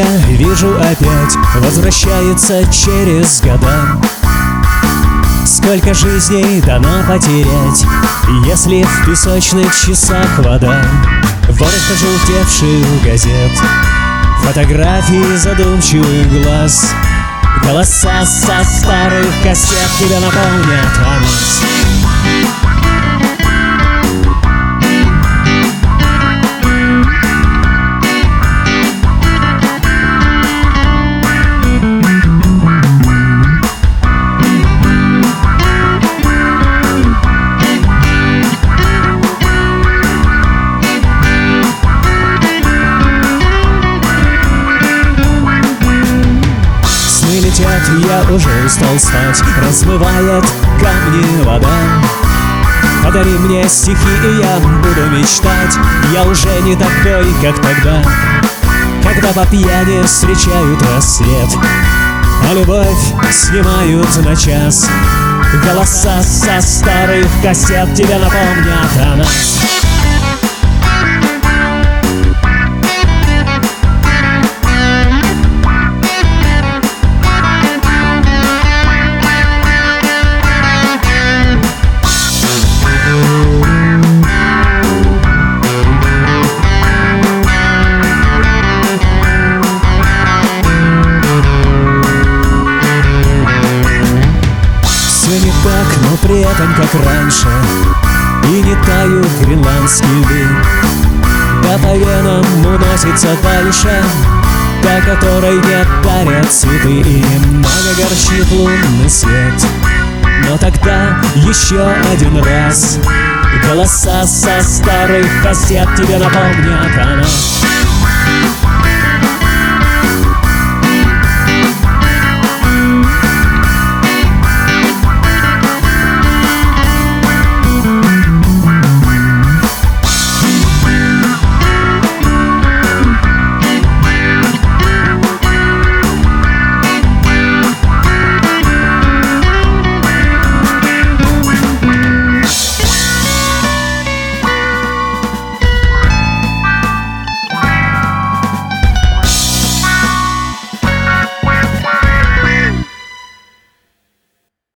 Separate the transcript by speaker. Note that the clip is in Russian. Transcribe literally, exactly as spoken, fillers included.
Speaker 1: я вижу опять возвращается через года. Сколько жизней дано потерять, если в песочных часах вода. Ворох пожелтевших газет, фотографии задумчивых глаз, голоса со старых кассет тебя напомнят о нас. Летят, я уже устал спать, размывает камни вода. Подари мне стихи, и я буду мечтать. Я уже не такой, как тогда, когда по пьяни встречают рассвет, а любовь снимают на час. Голоса со старых кассет тебя напомнят о нас. Все не так, но при этом как раньше, и не тают гренландские льды. Да по венам уносится дальше та, которой не дарят цветы, и немного горчит лунный свет. Но тогда еще один раз голоса со старых кассет тебе напомнят о нас.